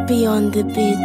Happy on the beat.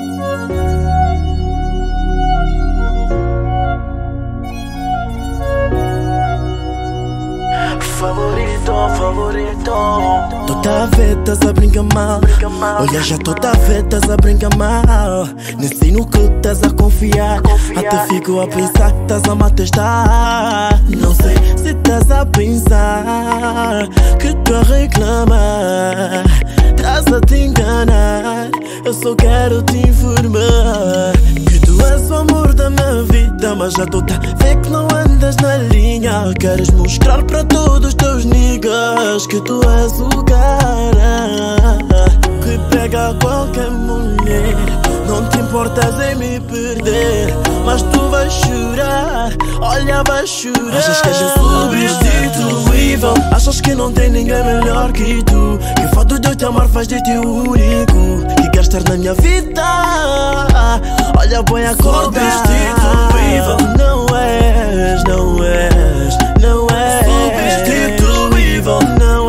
Favorito. Toda vez estás a brincar mal. Olha, já toda vez estás a brincar mal. Nem sei no que estás a confiar. Até fico a pensar que estás a me testar. Não sei se estás a pensar que tu a reclamar. Estás a te enganar. Eu só quero te informar que tu és o amor da minha vida, mas já toda vez que não andas na linha. Queres mostrar para todos os teus niggas que tu és o cara que pega qualquer mulher. Não te importas em me perder, mas tu vais chorar. Olha, vais chorar. Achas que és insubstituível? Achas que não tem ninguém melhor que tu? Que o fato de eu te amar faz de ti o único que quer estar na minha vida. Olha, põe a corda. Substituível. Não és, não és, não és substituível. Não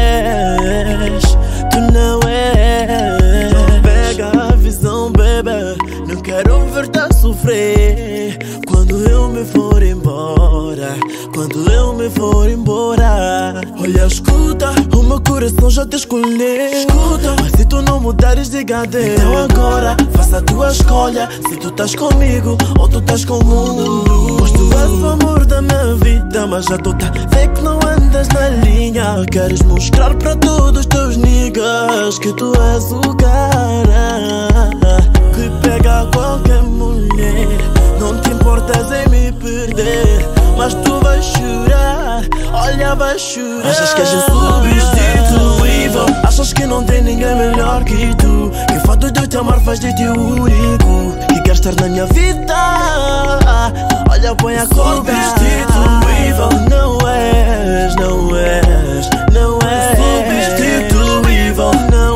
és, tu não és. Então pega a visão, baby. Não quero ver-te a sofrer quando eu me for embora. Quando eu me for embora. Olha, escuta, o meu coração já te escolheu. Escuta, mas se tu não mudares de HD, então agora faça a tua escolha. Se tu estás comigo ou tu estás com o mundo. Pois tu és o amor da minha vida, mas já toda vez que não andas na linha. Queres mostrar para todos os teus niggas que tu és o cara que pega qualquer mulher. Não te importas em me perder, mas tu vais chorar. Olha, vais chorar. Achas que és insubstituível? Achas que não tem ninguém melhor que tu? Que o fato de eu te amar faz de ti o único que quer estar na minha vida. Olha, põe a corda. Substituível. Não és, não és, não és substituível. Não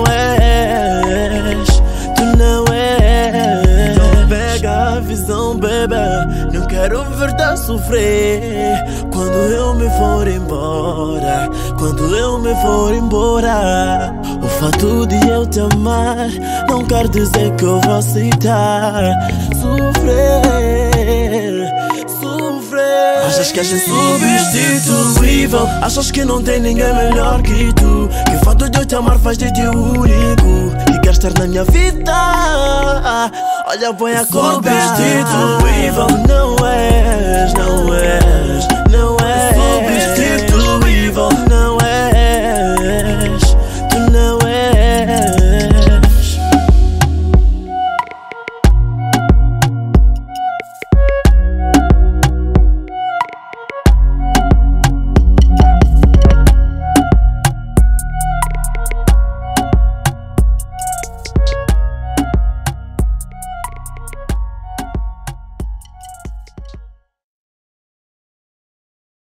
és, tu não és. Então pega a visão, baby. Não quero ver-te a sofrer quando eu me for embora. Quando eu me for embora. O fato de eu te amar não quer dizer que eu vou aceitar sofrer, sofrer. Achas que és insubstituível? Achas que não tem ninguém melhor que tu? Que o fato de eu te amar faz de ti o único que quer estar na minha vida. Olha, põe a corda. Substituível. Não és, não és.